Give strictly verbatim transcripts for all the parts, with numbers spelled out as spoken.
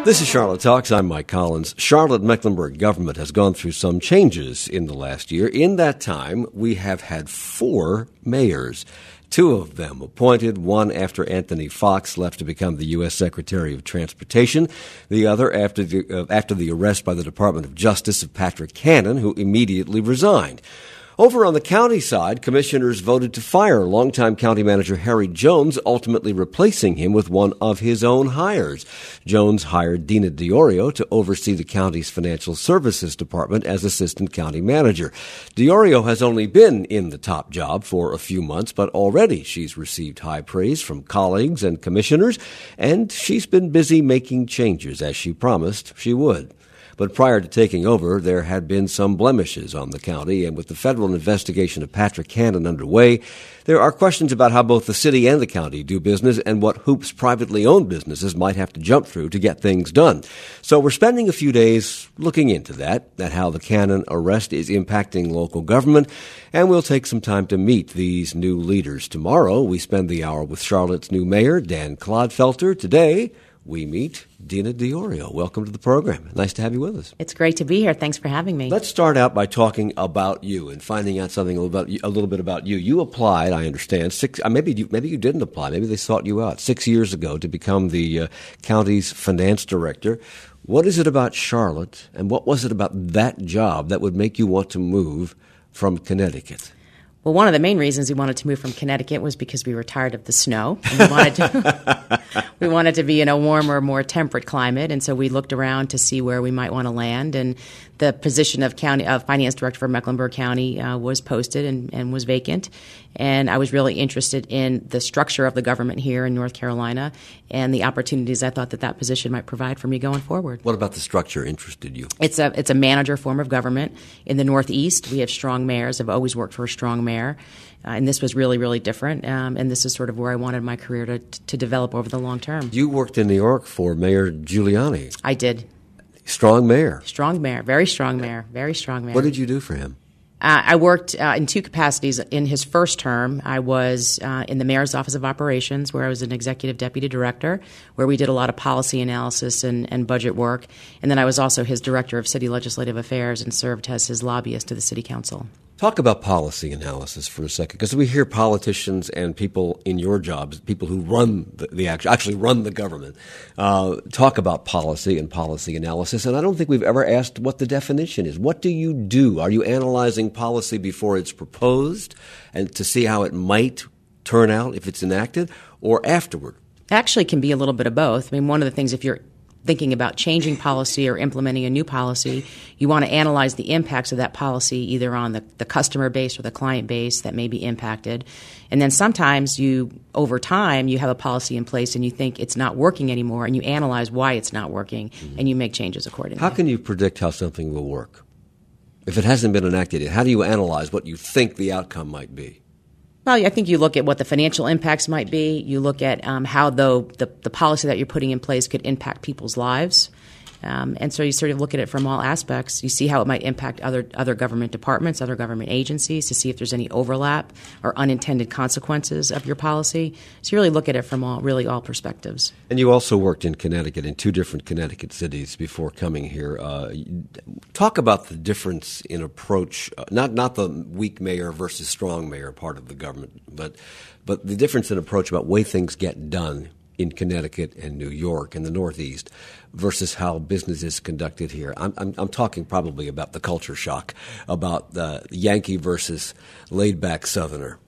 This is Charlotte Talks. I'm Mike Collins. Charlotte-Mecklenburg government has gone through some changes in the last year. In that time, we have had four mayors. Two of them appointed, one after Anthony Foxx left to become the U S Secretary of Transportation, the other after the, uh, after the arrest by the Department of Justice of Patrick Cannon, who immediately resigned. Over on the county side, commissioners voted to fire longtime county manager Harry Jones, ultimately replacing him with one of his own hires. Jones hired Dina Diorio to oversee the county's financial services department as assistant county manager. Diorio has only been in the top job for a few months, but already she's received high praise from colleagues and commissioners, and she's been busy making changes, as she promised she would. But prior to taking over, there had been some blemishes on the county, and with the federal investigation of Patrick Cannon underway, there are questions about how both the city and the county do business and what hoops privately owned businesses might have to jump through to get things done. So we're spending a few days looking into that, at how the Cannon arrest is impacting local government, and we'll take some time to meet these new leaders. Tomorrow, we spend the hour with Charlotte's new mayor, Dan Clodfelter. Today, we meet Dina Diorio. Welcome to the program. Nice to have you with us. It's great to be here. Thanks for having me. Let's start out by talking about you and finding out something a little, about, a little bit about you. You applied, I understand, six. Uh, maybe you, maybe you didn't apply. Maybe they sought you out six years ago to become the uh, county's finance director. What is it about Charlotte, and what was it about that job that would make you want to move from Connecticut? Well, one of the main reasons we wanted to move from Connecticut was because we were tired of the snow. And we wanted to we wanted to be in a warmer, more temperate climate, and so we looked around to see where we might want to land. And the position of county of finance director for Mecklenburg County uh, was posted and, and was vacant. And I was really interested in the structure of the government here in North Carolina and the opportunities I thought that that position might provide for me going forward. What about the structure interested you? It's a it's a manager form of government. In the Northeast, we have strong mayors. I've always worked for a strong mayor. Uh, and this was really, really different. Um, and this is sort of where I wanted my career to to develop over the long term. You worked in New York for Mayor Giuliani. I did. Strong mayor. Strong mayor. Very strong mayor. Very strong mayor. What did you do for him? Uh, I worked uh, in two capacities. In his first term, I was uh, in the Mayor's Office of Operations, where I was an executive deputy director, where we did a lot of policy analysis and, and budget work. And then I was also his director of city legislative affairs and served as his lobbyist to the city council. Talk about policy analysis for a second, because we hear politicians and people in your jobs, people who run the, the actually, actually run the government, uh, talk about policy and policy analysis, and I don't think we've ever asked what the definition is. What do you do? Are you analyzing policy before it's proposed and to see how it might turn out if it's enacted, or afterward? Actually, can be a little bit of both. I mean, one of the things, if you're thinking about changing policy or implementing a new policy, you want to analyze the impacts of that policy either on the, the customer base or the client base that may be impacted. And then sometimes you, over time, you have a policy in place and you think it's not working anymore, and you analyze why it's not working, mm-hmm. and you make changes accordingly. How can you predict how something will work? If it hasn't been enacted yet, how do you analyze what you think the outcome might be? Well, I think you look at what the financial impacts might be. You look at um, how, though, the, the policy that you're putting in place could impact people's lives. Um, and so you sort of look at it from all aspects. You see how it might impact other other government departments, other government agencies, to see if there's any overlap or unintended consequences of your policy. So you really look at it from all really all perspectives. And you also worked in Connecticut, in two different Connecticut cities before coming here. Uh, talk about the difference in approach, uh, not not the weak mayor versus strong mayor part of the government, but but the difference in approach about way things get done in Connecticut and New York and the Northeast versus how business is conducted here. I'm, I'm, I'm talking probably about the culture shock, about the Yankee versus laid-back Southerner,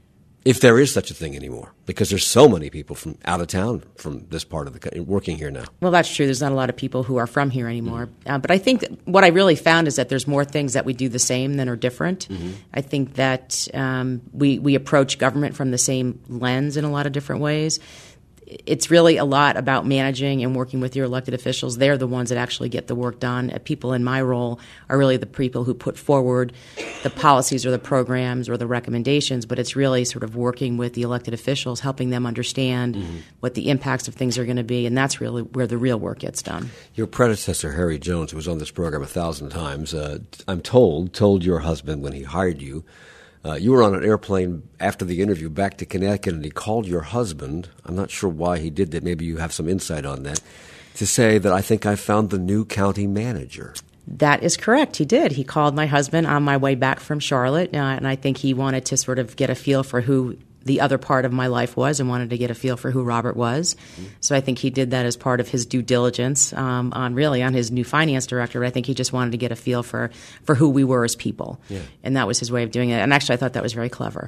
if there is such a thing anymore, because there's so many people from out of town from this part of the country working here now. Well, that's true. There's not a lot of people who are from here anymore. Mm-hmm. Uh, but I think that what I really found is that there's more things that we do the same than are different. Mm-hmm. I think that um, we, we approach government from the same lens in a lot of different ways. It's really a lot about managing and working with your elected officials. They're the ones that actually get the work done. Uh, people in my role are really the people who put forward the policies or the programs or the recommendations, but it's really sort of working with the elected officials, helping them understand mm-hmm. what the impacts of things are going to be, and that's really where the real work gets done. Your predecessor, Harry Jones, who was on this program a thousand times, uh, I'm told, told your husband when he hired you, Uh, you were on an airplane after the interview back to Connecticut, and he called your husband. I'm not sure why he did that. Maybe you have some insight on that. to say that I think I found the new county manager. That is correct. He did. He called my husband on my way back from Charlotte, uh, and I think he wanted to sort of get a feel for who the other part of my life was and wanted to get a feel for who Robert was. Mm-hmm. So I think he did that as part of his due diligence um, on really on his new finance director. I think he just wanted to get a feel for, for who we were as people. Yeah. And that was his way of doing it. And actually, I thought that was very clever.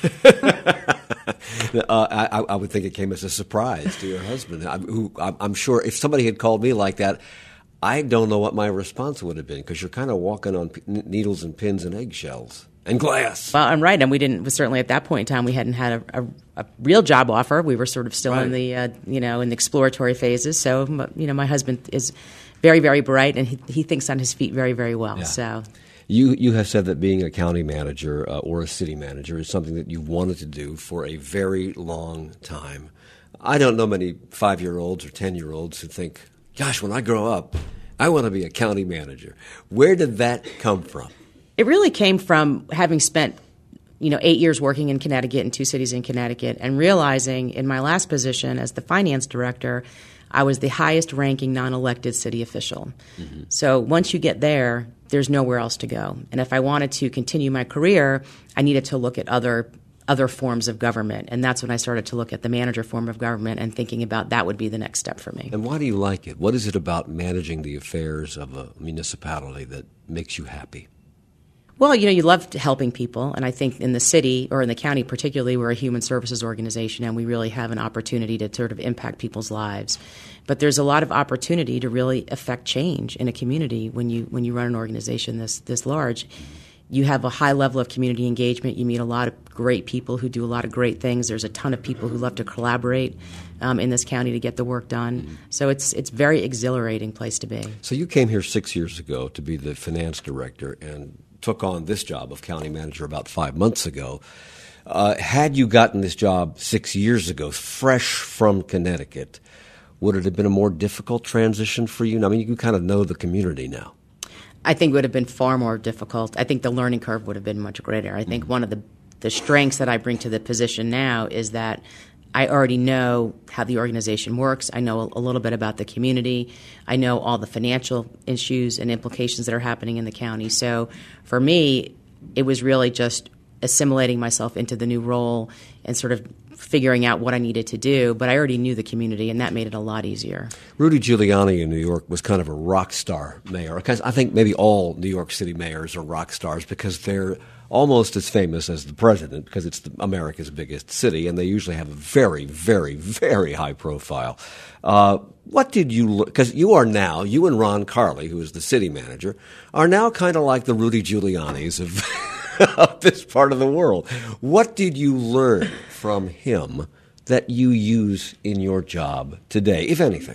Uh, I, I would think it came as a surprise to your husband, I, who I'm sure if somebody had called me like that, I don't know what my response would have been, because you're kind of walking on p- needles and pins and eggshells and glass. Well, I'm right, and we didn't. Certainly at that point in time, we hadn't had a, a, a real job offer. We were sort of still right. in the uh, you know in the exploratory phases. So you know, my husband is very, very bright, and he, he thinks on his feet very, very well. Yeah. So. You you have said that being a county manager uh, or a city manager is something that you've wanted to do for a very long time. I don't know many five-year-olds or ten-year-olds who think, gosh, when I grow up, I want to be a county manager. Where did that come from? It really came from having spent, you know, eight years working in Connecticut in two cities in Connecticut, and realizing in my last position as the finance director, I was the highest-ranking non-elected city official. Mm-hmm. So once you get there, there's nowhere else to go. And if I wanted to continue my career, I needed to look at other other forms of government. And that's when I started to look at the manager form of government and thinking about that would be the next step for me. And why do you like it? What is it about managing the affairs of a municipality that makes you happy? Well, you know, you love helping people, and I think in the city, or in the county particularly, we're a human services organization, and we really have an opportunity to sort of impact people's lives. But there's a lot of opportunity to really affect change in a community when you when you run an organization this this large. You have a high level of community engagement. You meet a lot of great people who do a lot of great things. There's a ton of people who love to collaborate um, in this county to get the work done. Mm-hmm. So it's it's a very exhilarating place to be. So you came here six years ago to be the finance director and took on this job of county manager about five months ago. Uh, had you gotten this job six years ago, fresh from Connecticut, would it have been a more difficult transition for you? I mean, you kind of know the community now. I think it would have been far more difficult. I think the learning curve would have been much greater. I think mm-hmm. one of the, the strengths that I bring to the position now is that I already know how the organization works. I know a little bit about the community. I know all the financial issues and implications that are happening in the county. So for me, it was really just assimilating myself into the new role and sort of figuring out what I needed to do, but I already knew the community, and that made it a lot easier. Rudy Giuliani in New York was kind of a rock star mayor. Because I think maybe all New York City mayors are rock stars because they're almost as famous as the president, because it's the, America's biggest city, and they usually have a very, very, very high profile. Uh, what did you – because you are now – you and Ron Carley, who is the city manager, are now kind of like the Rudy Giulianis of – of this part of the world. What did you learn from him that you use in your job today, if anything?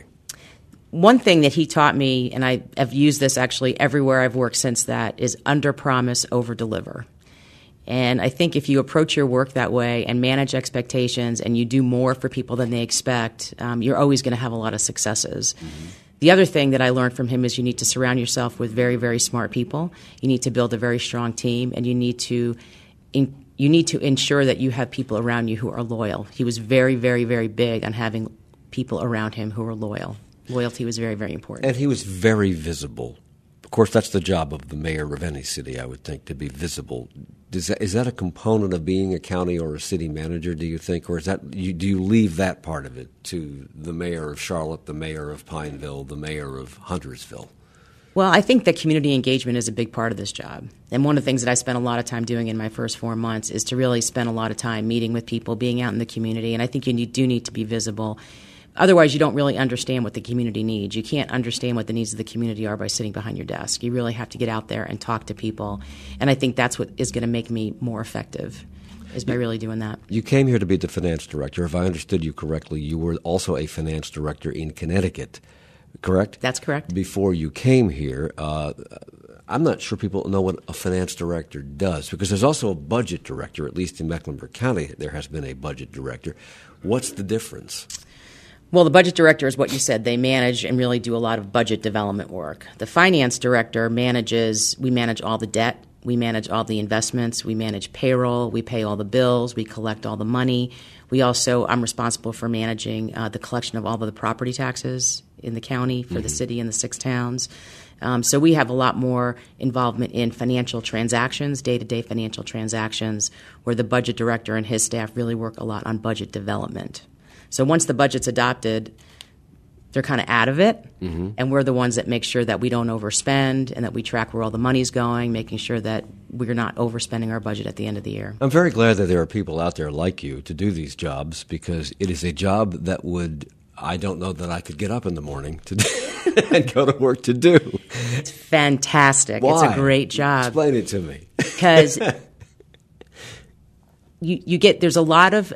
One thing that he taught me, and I have used this actually everywhere I've worked since that, is under promise, over deliver. And I think if you approach your work that way and manage expectations and you do more for people than they expect, um, you're always going to have a lot of successes. Mm-hmm. The other thing that I learned from him is you need to surround yourself with very, very smart people. You need to build a very strong team, and you need to in, you need to ensure that you have people around you who are loyal. He was very, very, very big on having people around him who were loyal. Loyalty was very, very important. And he was very visible. Of course, that's the job of the mayor of any city, I would think, to be visible. Is that, is that a component of being a county or a city manager, do you think? Or is that you, do you leave that part of it to the mayor of Charlotte, the mayor of Pineville, the mayor of Huntersville? Well, I think that community engagement is a big part of this job. And one of the things that I spent a lot of time doing in my first four months is to really spend a lot of time meeting with people, being out in the community. And I think you need, do need to be visible. Otherwise, you don't really understand what the community needs. You can't understand what the needs of the community are by sitting behind your desk. You really have to get out there and talk to people. And I think that's what is going to make me more effective, is by really doing that. You came here to be the finance director. If I understood you correctly, you were also a finance director in Connecticut, correct? That's correct. Before you came here, uh, I'm not sure people know what a finance director does, because there's also a budget director, at least in Mecklenburg County there has been a budget director. What's the difference? Well, the budget director is what you said. They manage and really do a lot of budget development work. The finance director manages, we manage all the debt. We manage all the investments. We manage payroll. We pay all the bills. We collect all the money. We also, I'm responsible for managing uh, the collection of all of the property taxes in the county for mm-hmm. the city and the six towns. Um, so we have a lot more involvement in financial transactions, day-to-day financial transactions, where the budget director and his staff really work a lot on budget development. So once the budget's adopted, they're kind of out of it, mm-hmm. and we're the ones that make sure that we don't overspend and that we track where all the money's going, making sure that we're not overspending our budget at the end of the year. I'm very glad that there are people out there like you to do these jobs, because it is a job that would, I don't know that I could get up in the morning to do and go to work to do. It's fantastic. Why? It's a great job. Explain it to me. Because you, you get, there's a lot of,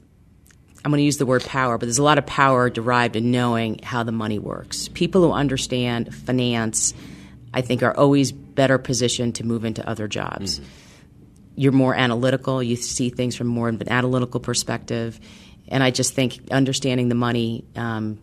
I'm going to use the word power, but there's a lot of power derived in knowing how the money works. People who understand finance, I think, are always better positioned to move into other jobs. Mm-hmm. You're more analytical. You see things from more of an analytical perspective. And I just think understanding the money um,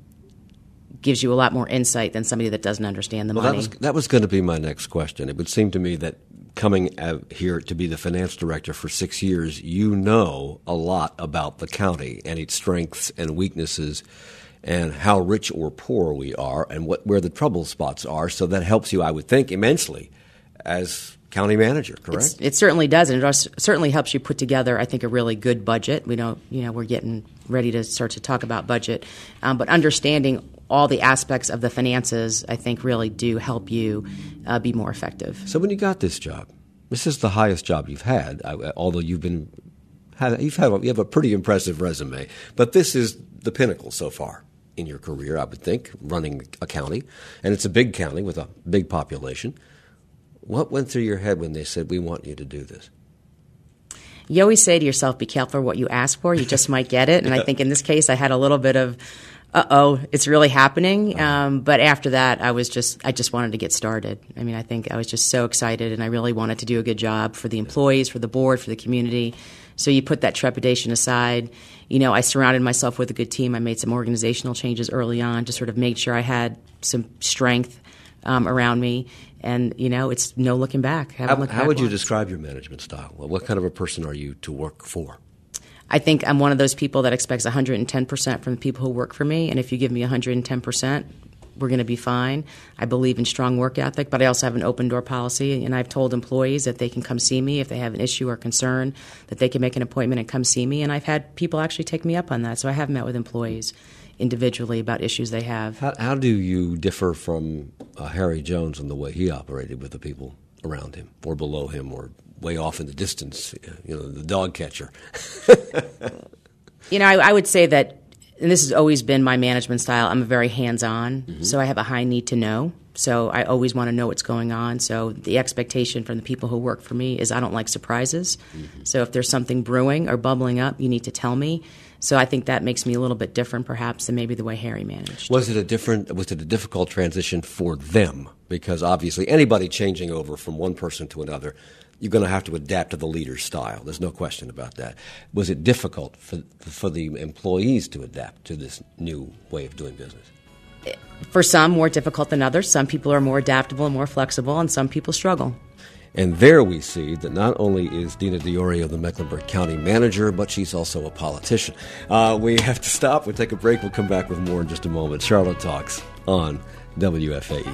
gives you a lot more insight than somebody that doesn't understand the well, money. That was, that was going to be my next question. It would seem to me that coming out here to be the finance director for six years, you know a lot about the county and its strengths and weaknesses and how rich or poor we are and what where the trouble spots are. So that helps you, I would think, immensely as county manager, correct? It's, it certainly does, and it also certainly helps you put together, I think, a really good budget. We don't, you know, we're getting ready to start to talk about budget, um, but understanding all the aspects of the finances, I think, really do help you uh, be more effective. So when you got this job, this is the highest job you've had, although you've been had, you've had you have a pretty impressive resume, but this is the pinnacle so far in your career, I would think, running a county, and it's a big county with a big population. What went through your head when they said, we want you to do this? You always say to yourself, be careful what you ask for. You just might get it. And I think in this case, I had a little bit of, uh-oh, it's really happening. Um, but after that, I was just, I just wanted to get started. I mean, I think I was just so excited, and I really wanted to do a good job for the employees, for the board, for the community. So you put that trepidation aside. You know, I surrounded myself with a good team. I made some organizational changes early on to sort of make sure I had some strength um, around me. And, you know, it's no looking back. How, looking how back would you once. describe your management style? Well, what kind of a person are you to work for? I think I'm one of those people that expects one hundred ten percent from the people who work for me. And if you give me one hundred ten percent, we're going to be fine. I believe in strong work ethic, but I also have an open door policy. And I've told employees that they can come see me if they have an issue or concern, that they can make an appointment and come see me. And I've had people actually take me up on that. So I have met with employees individually about issues they have. How, how do you differ from uh, Harry Jones in the way he operated with the people around him or below him or way off in the distance, you know, the dog catcher? You know, I, I would say that, and this has always been my management style, I'm very hands-on, mm-hmm. so I have a high need to know. So I always want to know what's going on. So the expectation from the people who work for me is I don't like surprises. Mm-hmm. So if there's something brewing or bubbling up, you need to tell me. So I think that makes me a little bit different, perhaps, than maybe the way Harry managed. Was it a different? Was it a difficult transition for them? Because obviously, anybody changing over from one person to another, you're going to have to adapt to the leader's style. There's no question about that. Was it difficult for for the employees to adapt to this new way of doing business? For some, more difficult than others. Some people are more adaptable and more flexible, and some people struggle. And there we see that not only is Dina Diorio the Mecklenburg County manager, but she's also a politician. Uh, we have to stop. We'll take a break. We'll come back with more in just a moment. Charlotte Talks on W F A E.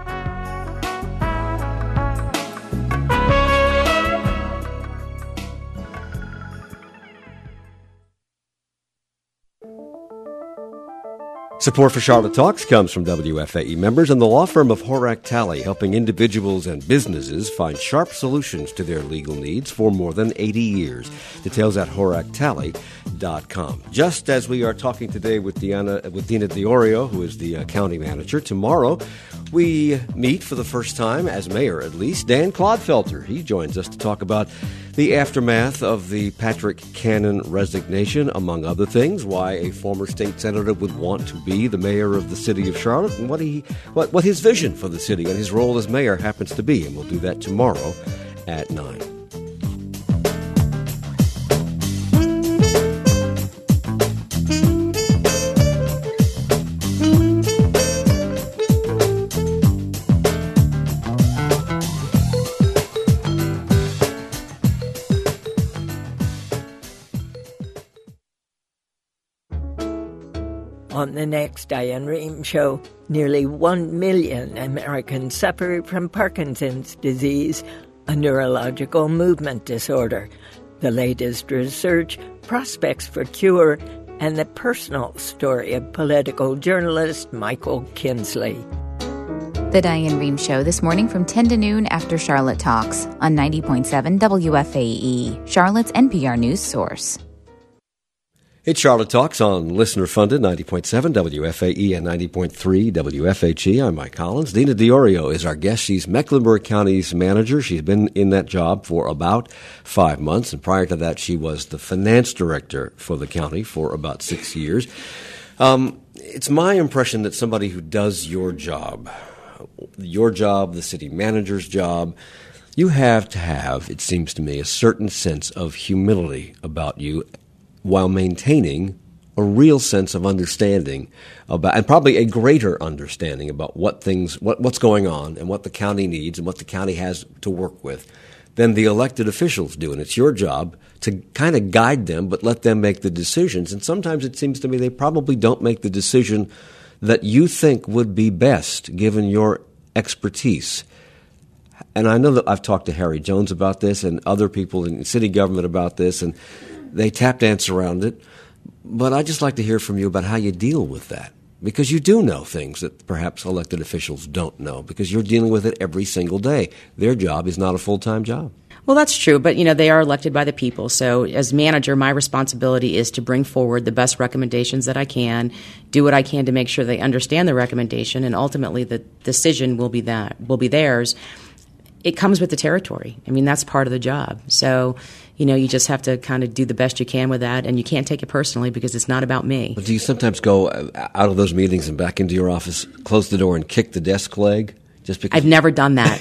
Support for Charlotte Talks comes from W F A E members and the law firm of Horak Talley, helping individuals and businesses find sharp solutions to their legal needs for more than eighty years. Details at horak talley dot com. Just as we are talking today with Deanna, with Dina Diorio, who is the uh, county manager, tomorrow we meet for the first time, as mayor at least, Dan Clodfelter. He joins us to talk about the aftermath of the Patrick Cannon resignation, among other things, why a former state senator would want to be the mayor of the city of Charlotte, and what he what, what his vision for the city and his role as mayor happens to be. And we'll do that tomorrow at nine. On the next Diane Rehm Show, nearly one million Americans suffer from Parkinson's disease, a neurological movement disorder. The latest research, prospects for cure, and the personal story of political journalist Michael Kinsley. The Diane Rehm Show this morning from ten to noon after Charlotte Talks on ninety point seven W F A E, Charlotte's N P R news source. It's Charlotte Talks on listener-funded ninety point seven W F A E and ninety point three W F H E. I'm Mike Collins. Dina Diorio is our guest. She's Mecklenburg County's manager. She's been in that job for about five months, and prior to that, she was the finance director for the county for about six years. Um, it's my impression that somebody who does your job, your job, the city manager's job, you have to have, it seems to me, a certain sense of humility about you, while maintaining a real sense of understanding about, and probably a greater understanding about what things, what, what's going on and what the county needs and what the county has to work with than the elected officials do. And it's your job to kind of guide them, but let them make the decisions. And sometimes it seems to me they probably don't make the decision that you think would be best given your expertise. And I know that I've talked to Harry Jones about this and other people in city government about this, and they tap dance around it, but I'd just like to hear from you about how you deal with that, because you do know things that perhaps elected officials don't know, because you're dealing with it every single day. Their job is not a full-time job. Well, that's true, but, you know, they are elected by the people. So as manager, my responsibility is to bring forward the best recommendations that I can, do what I can to make sure they understand the recommendation, and ultimately the decision will be that will be theirs. It comes with the territory. I mean, that's part of the job. So, you know, you just have to kind of do the best you can with that, and you can't take it personally because it's not about me. But do you sometimes go out of those meetings and back into your office, close the door, and kick the desk leg? Just because I've never done that.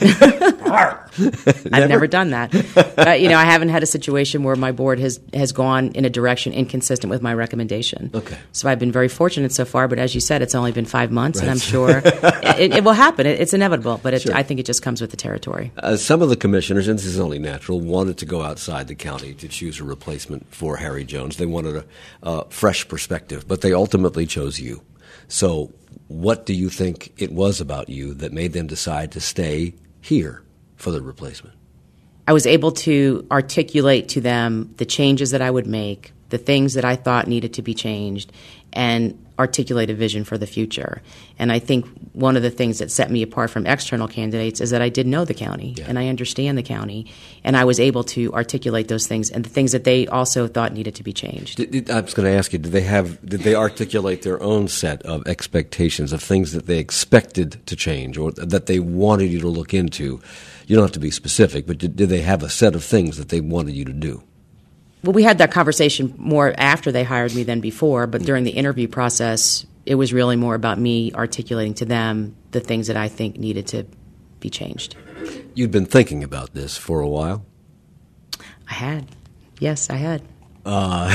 never? I've never done that. But, you know, I haven't had a situation where my board has, has gone in a direction inconsistent with my recommendation. Okay. So I've been very fortunate so far, but as you said, it's only been five months, right. And I'm sure it, it will happen. It, it's inevitable, but it, sure. I think it just comes with the territory. Uh, some of the commissioners, and this is only natural, wanted to go outside the county to choose a replacement for Harry Jones. They wanted a, a fresh perspective, but they ultimately chose you. So what do you think it was about you that made them decide to stay here for the replacement? I was able to articulate to them the changes that I would make, the things that I thought needed to be changed, and articulate a vision for the future. And I think one of the things that set me apart from external candidates is that I did know the county, yeah. and I understand the county, and I was able to articulate those things and the things that they also thought needed to be changed. Did, did, I was going to ask you, did they have? Did they articulate their own set of expectations of things that they expected to change or that they wanted you to look into? You don't have to be specific, but did, did they have a set of things that they wanted you to do? Well, we had that conversation more after they hired me than before, but during the interview process, it was really more about me articulating to them the things that I think needed to be changed. You'd been thinking about this for a while? I had. Yes, I had. Uh,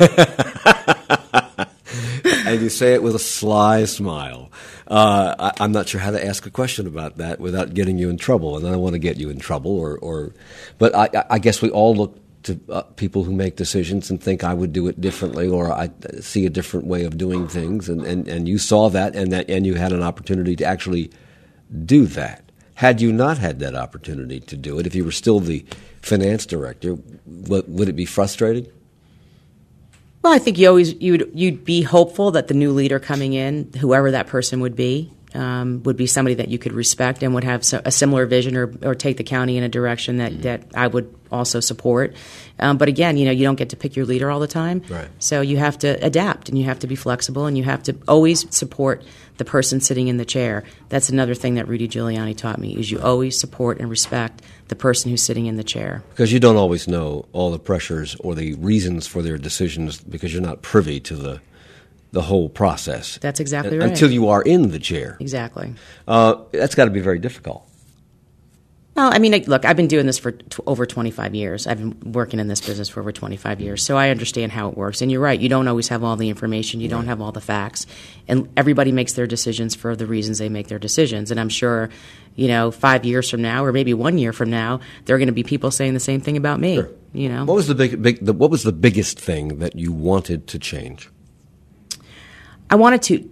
and you say it with a sly smile. Uh, I, I'm not sure how to ask a question about that without getting you in trouble, and I don't want to get you in trouble. Or, or, but I, I guess we all look to uh, people who make decisions and think I would do it differently, or I see a different way of doing things, and, and, and you saw that, and that, and you had an opportunity to actually do that. Had you not had that opportunity to do it, if you were still the finance director, w- would it be frustrating? Well, I think you always you'd you'd be hopeful that the new leader coming in, whoever that person would be, um, would be somebody that you could respect and would have so, a similar vision or, or take the county in a direction that, mm-hmm. that I would also support. Um, but again, you know, you don't get to pick your leader all the time. Right. So you have to adapt and you have to be flexible and you have to always support the person sitting in the chair. That's another thing that Rudy Giuliani taught me, is you always support and respect the person who's sitting in the chair. Because you don't always know all the pressures or the reasons for their decisions because you're not privy to the the whole process. That's exactly and, right. Until you are in the chair. Exactly. Uh, that's got to be very difficult. Well, I mean, look, I've been doing this for t- over twenty-five years. I've been working in this business for over twenty-five years, so I understand how it works. And you're right, you don't always have all the information. You right. don't have all the facts. And everybody makes their decisions for the reasons they make their decisions. And I'm sure, you know, five years from now or maybe one year from now, there are going to be people saying the same thing about me. Sure. You know? What was the big, big the, what was the biggest thing that you wanted to change? I wanted to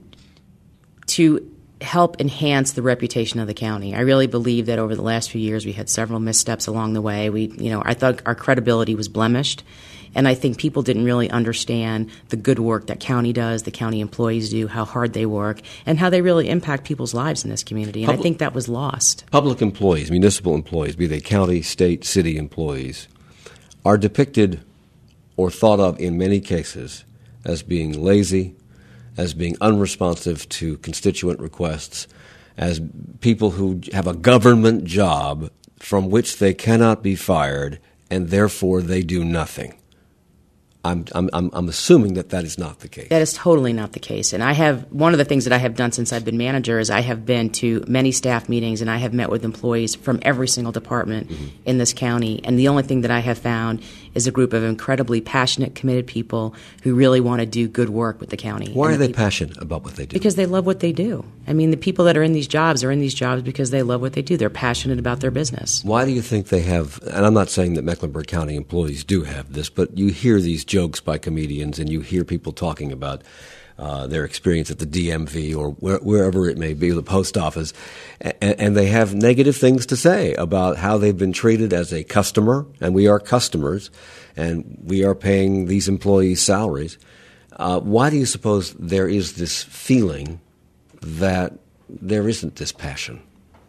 to help enhance the reputation of the county. I really believe that over the last few years we had several missteps along the way. We, you know, I thought our credibility was blemished, and I think people didn't really understand the good work that county does, the county employees do, how hard they work, and how they really impact people's lives in this community. And Public, I think that was lost. Public employees, municipal employees, be they county, state, city employees, are depicted or thought of in many cases as being lazy, as being unresponsive to constituent requests, as people who have a government job from which they cannot be fired, and therefore they do nothing. I'm, I'm, I'm assuming that that is not the case. That is totally not the case. And I have, one of the things that I have done since I've been manager is I have been to many staff meetings, and I have met with employees from every single department mm-hmm. in this county. And the only thing that I have found is a group of incredibly passionate, committed people who really want to do good work with the county. Why and are they people, passionate about what they do? Because they love what they do. I mean, the people that are in these jobs are in these jobs because they love what they do. They're passionate about their business. Why do you think they have, and I'm not saying that Mecklenburg County employees do have this, but you hear these jokes by comedians and you hear people talking about uh, their experience at the D M V or where, wherever it may be, the post office, and, and they have negative things to say about how they've been treated as a customer, and we are customers, and we are paying these employees salaries. Uh, why do you suppose there is this feeling that there isn't this passion?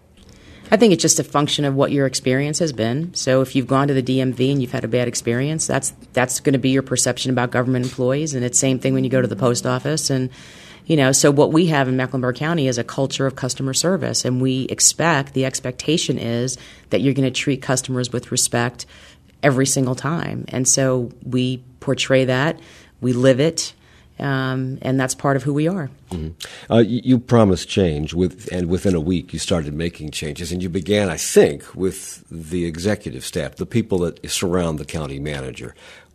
I think it's just a function of what your experience has been. So if you've gone to the D M V and you've had a bad experience, that's that's going to be your perception about government employees. And it's the same thing when you go to the post office. And, you know, so what we have in Mecklenburg County is a culture of customer service. And we expect, the expectation is that you're going to treat customers with respect every single time. And so we portray that, we live it. Um, and that's part of who we are. Mm-hmm. Uh, you, you promised change, with, and within a week you started making changes. And you began, I think, with the executive staff, the people that surround the county manager.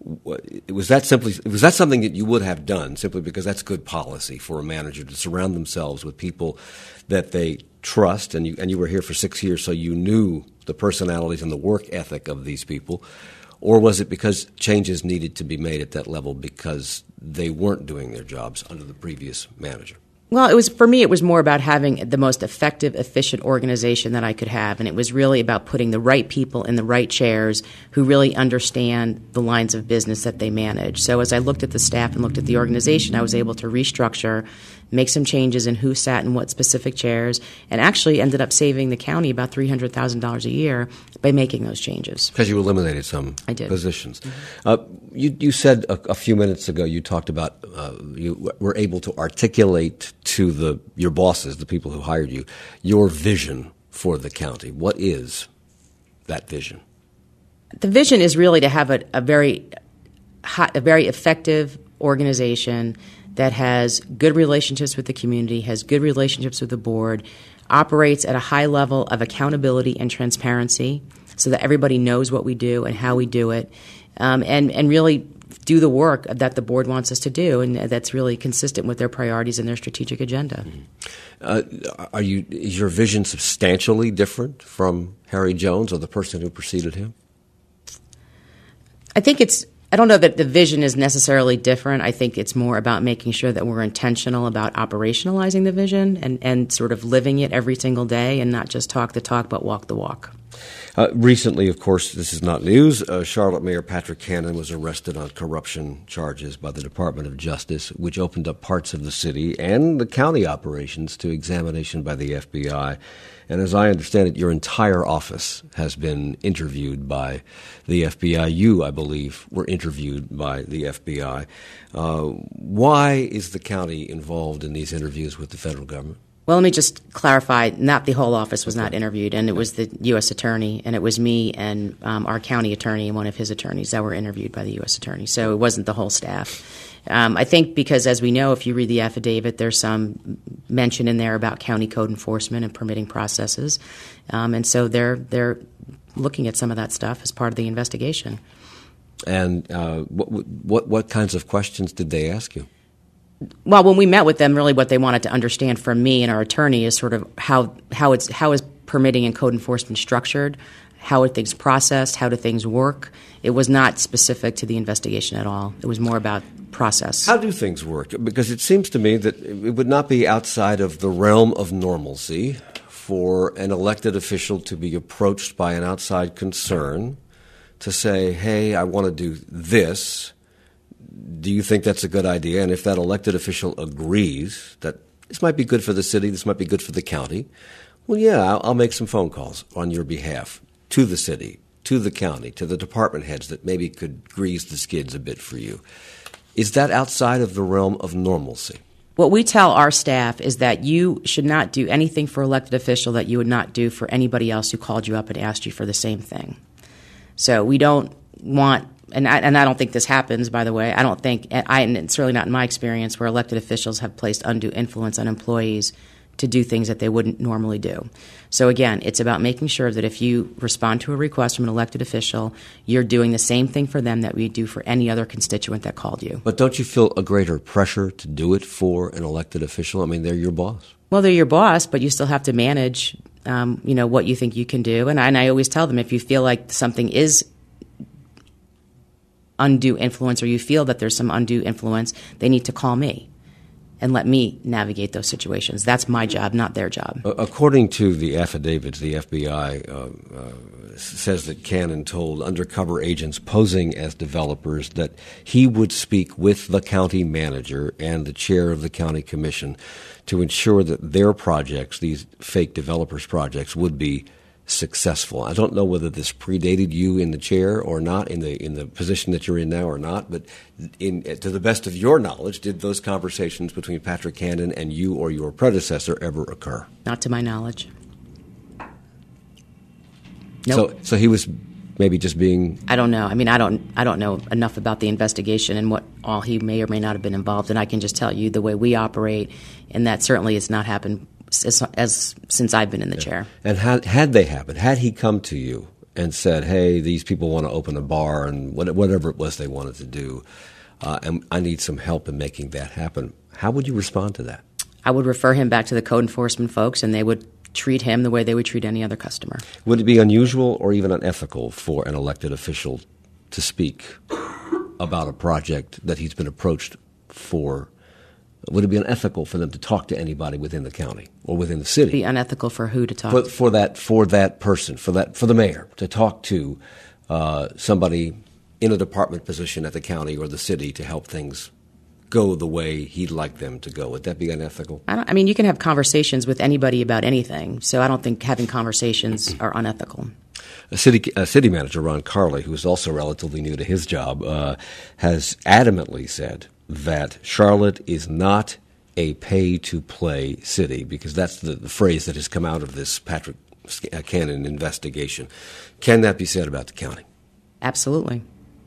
Was that simply was that something that you would have done simply because that's good policy for a manager to surround themselves with people that they trust? And you and you were here for six years, so you knew the personalities and the work ethic of these people. Or was it because changes needed to be made at that level because they weren't doing their jobs under the previous manager? Well, it was for me, it was more about having the most effective, efficient organization that I could have. And it was really about putting the right people in the right chairs who really understand the lines of business that they manage. So as I looked at the staff and looked at the organization, I was able to restructure, make some changes in who sat in what specific chairs, and actually ended up saving the county about three hundred thousand dollars a year by making those changes. Because you eliminated some I did. positions. Mm-hmm. Uh, you, you said a, a few minutes ago, you talked about uh, you were able to articulate to the your bosses, the people who hired you, your vision for the county. What is that vision? The vision is really to have a, a very hot, a very effective organization that has good relationships with the community, has good relationships with the board, operates at a high level of accountability and transparency so that everybody knows what we do and how we do it, um, and, and really do the work that the board wants us to do, and that's really consistent with their priorities and their strategic agenda. Mm-hmm. Uh, are you, is your vision substantially different from Harry Jones or the person who preceded him? I think it's I don't know that the vision is necessarily different. I think it's more about making sure that we're intentional about operationalizing the vision and, and sort of living it every single day and not just talk the talk but walk the walk. Uh, recently, of course, this is not news, uh, Charlotte Mayor Patrick Cannon was arrested on corruption charges by the Department of Justice, which opened up parts of the city and the county operations to examination by the F B I. And as I understand it, your entire office has been interviewed by the F B I. You, I believe, were interviewed by the F B I. Uh, why is the county involved in these interviews with the federal government? Well, let me just clarify, not the whole office was not interviewed, and it was the U S attorney, and it was me and um, our county attorney and one of his attorneys that were interviewed by the U S attorney. So it wasn't the whole staff. Um, I think because, as we know, if you read the affidavit, there's some mention in there about county code enforcement and permitting processes. Um, and so they're they're looking at some of that stuff as part of the investigation. And uh, what, what what kinds of questions did they ask you? Well, when we met with them, really what they wanted to understand from me and our attorney is sort of how how it's how is permitting and code enforcement structured, how are things processed, how do things work. It was not specific to the investigation at all. It was more about process. How do things work? Because it seems to me that it would not be outside of the realm of normalcy for an elected official to be approached by an outside concern to say, hey, I want to do this. Do you think that's a good idea? And if that elected official agrees that this might be good for the city, this might be good for the county, well, yeah, I'll, I'll make some phone calls on your behalf to the city, to the county, to the department heads that maybe could grease the skids a bit for you. Is that outside of the realm of normalcy? What we tell our staff is that you should not do anything for elected official that you would not do for anybody else who called you up and asked you for the same thing. So we don't want, and I, and I don't think this happens, by the way. I don't think, and, I, and it's really not in my experience, where elected officials have placed undue influence on employees to do things that they wouldn't normally do. So again, it's about making sure that if you respond to a request from an elected official, you're doing the same thing for them that we do for any other constituent that called you. But don't you feel a greater pressure to do it for an elected official? I mean, they're your boss. Well, they're your boss, but you still have to manage, um, you know, what you think you can do. And I, and I always tell them, if you feel like something is undue influence, or you feel that there's some undue influence, they need to call me and let me navigate those situations. That's my job, not their job. According to the affidavits, the F B I uh, uh, says that Cannon told undercover agents posing as developers that he would speak with the county manager and the chair of the county commission to ensure that their projects, these fake developers' projects, would be successful. I don't know whether this predated you in the chair or not, in the in the position that you're in now or not, but in, to the best of your knowledge, did those conversations between Patrick Cannon and you or your predecessor ever occur? Not to my knowledge. Nope. So, so he was maybe just being... I don't know. I mean, I don't I don't know enough about the investigation and what all he may or may not have been involved in. I can just tell you the way we operate, and that certainly has not happened As, as since I've been in the chair. And had, had they happened, had he come to you and said, hey, these people want to open a bar and whatever it was they wanted to do, uh, and I need some help in making that happen, how would you respond to that? I would refer him back to the code enforcement folks, and they would treat him the way they would treat any other customer. Would it be unusual or even unethical for an elected official to speak about a project that he's been approached for? Would it be unethical for them to talk to anybody within the county or within the city? Be unethical for who to talk for, to? For that, for that person, for that, for the mayor to talk to uh, somebody in a department position at the county or the city to help things go the way he'd like them to go. Would that be unethical? I, don't, I mean, you can have conversations with anybody about anything, so I don't think having conversations are unethical. A city, a city manager, Ron Carley, who is also relatively new to his job, uh, has adamantly said that Charlotte is not a pay-to-play city, because that's the, the phrase that has come out of this Patrick Cannon investigation. Can that be said about the county? Absolutely.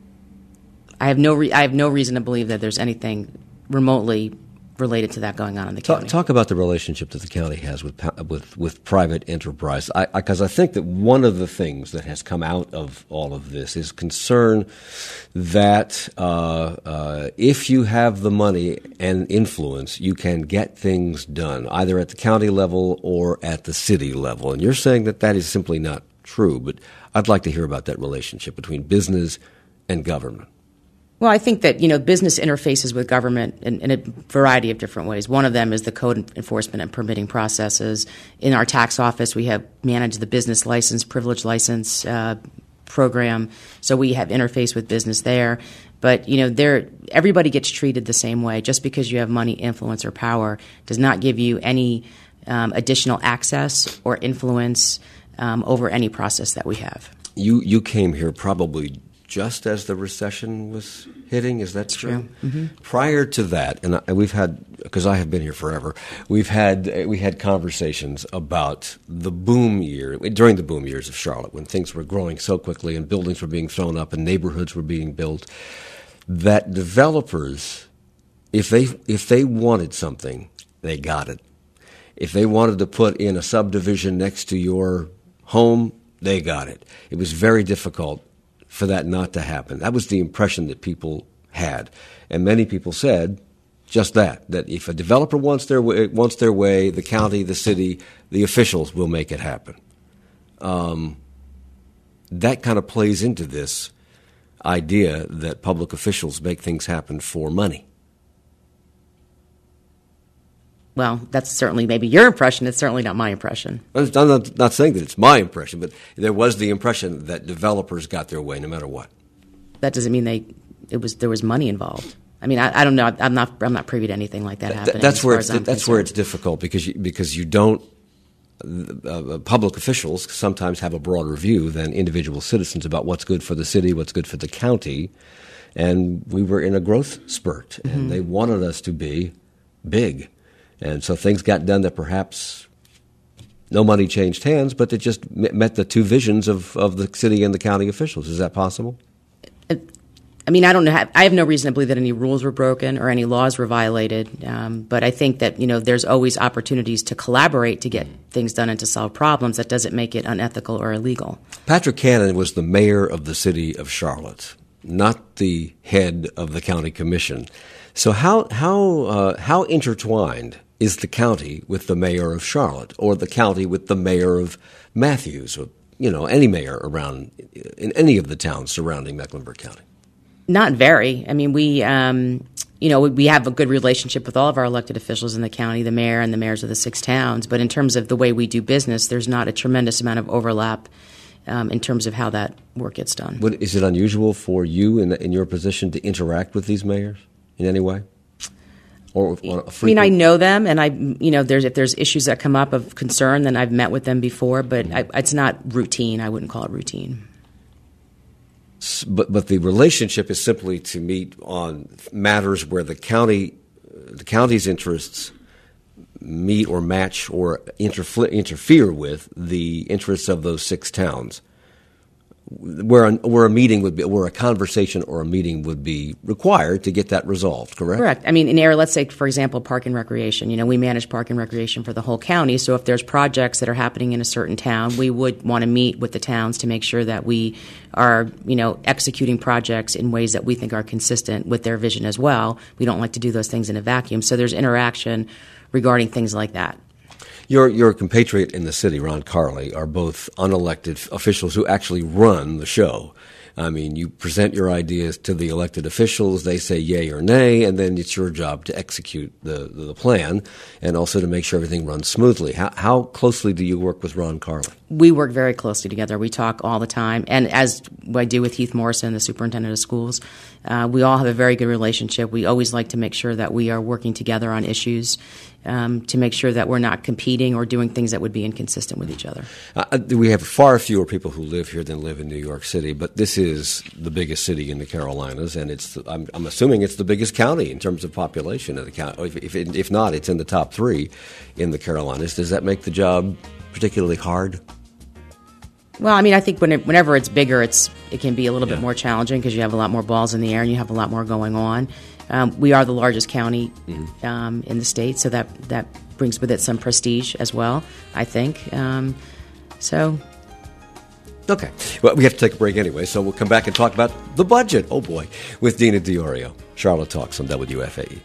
I have no re- I have no reason to believe that there's anything remotely related to that going on in the county. Talk, talk about the relationship that the county has with with, with private enterprise, because I, I, I think that one of the things that has come out of all of this is concern that uh, uh, if you have the money and influence, you can get things done, either at the county level or at the city level. And you're saying that that is simply not true, but I'd like to hear about that relationship between business and government. Well, I think that, you know, business interfaces with government in, in a variety of different ways. One of them is the code enforcement and permitting processes. In our tax office, we have managed the business license, privilege license uh, program, so we have interface with business there. But, you know, there everybody gets treated the same way. Just because you have money, influence, or power does not give you any um, additional access or influence um, over any process that we have. You you came here probably just as the recession was hitting, is that true? true. Mm-hmm. Prior to that, and we've had, because I have been here forever, we've had we had conversations about the boom year, during the boom years of Charlotte, when things were growing so quickly and buildings were being thrown up and neighborhoods were being built, that developers, if they if they wanted something, they got it. If they wanted to put in a subdivision next to your home, they got it. It was very difficult for that not to happen. That was the impression that people had. And many people said just that, that if a developer wants their way, wants their way, the county, the city, the officials will make it happen. Um, that kind of plays into this idea that public officials make things happen for money. Well, that's certainly maybe your impression. It's certainly not my impression. I'm not, not saying that it's my impression, but there was the impression that developers got their way no matter what. That doesn't mean they it was there was money involved. I mean, I, I don't know. I'm not I'm not privy to anything like that Th- happening. That's where as it's far as I'm that's concerned. where it's difficult because you, because you don't. Uh, public officials sometimes have a broader view than individual citizens about what's good for the city, what's good for the county, and we were in a growth spurt, and mm-hmm. they wanted us to be big, and so things got done that perhaps no money changed hands, but it just met the two visions of, of the city and the county officials. Is that possible? I mean, I don't know. I have no reason to believe that any rules were broken or any laws were violated. Um, but I think that, you know, there's always opportunities to collaborate to get things done and to solve problems. That doesn't make it unethical or illegal. Patrick Cannon was the mayor of the city of Charlotte, not the head of the county commission. So how how uh, how intertwined is the county with the mayor of Charlotte, or the county with the mayor of Matthews, or, you know, any mayor around in any of the towns surrounding Mecklenburg County? Not very. I mean, we, um, you know, we have a good relationship with all of our elected officials in the county, the mayor and the mayors of the six towns. But in terms of the way we do business, there's not a tremendous amount of overlap um, in terms of how that work gets done. What, is it unusual for you in, in your position to interact with these mayors in any way? Or on a I mean, I know them, and I, you know, there's if there's issues that come up of concern, then I've met with them before. But I, it's not routine. I wouldn't call it routine. But but the relationship is simply to meet on matters where the county, the county's interests meet or match or interfl- interfere with the interests of those six towns. Where a, where a meeting would be, where a conversation or a meeting would be required to get that resolved, correct? Correct. I mean, in area, let's say, for example, park and recreation. You know, we manage park and recreation for the whole county. So if there's projects that are happening in a certain town, we would want to meet with the towns to make sure that we are, you know, executing projects in ways that we think are consistent with their vision as well. We don't like to do those things in a vacuum. So there's interaction regarding things like that. Your your compatriot in the city, Ron Carley, are both unelected officials who actually run the show. I mean, you present your ideas to the elected officials, they say yay or nay, and then it's your job to execute the, the plan and also to make sure everything runs smoothly. How, how closely do you work with Ron Carley? We work very closely together. We talk all the time. And as I do with Heath Morrison, the superintendent of schools, uh, we all have a very good relationship. We always like to make sure that we are working together on issues um, to make sure that we're not competing or doing things that would be inconsistent with each other. Uh, we have far fewer people who live here than live in New York City, but this is the biggest city in the Carolinas, and it's the, I'm, I'm assuming it's the biggest county in terms of population of the county. If, if, it, if not, it's in the top three in the Carolinas. Does that make the job particularly hard? Well, I mean, I think when it, whenever it's bigger, it's it can be a little yeah. bit more challenging because you have a lot more balls in the air and you have a lot more going on. Um, we are the largest county mm-hmm. um, in the state, so that that brings with it some prestige as well, I think. Um, so. Okay. Well, we have to take a break anyway, so we'll come back and talk about the budget. Oh, boy. With Dina Diorio. Charlotte Talks on W F A E.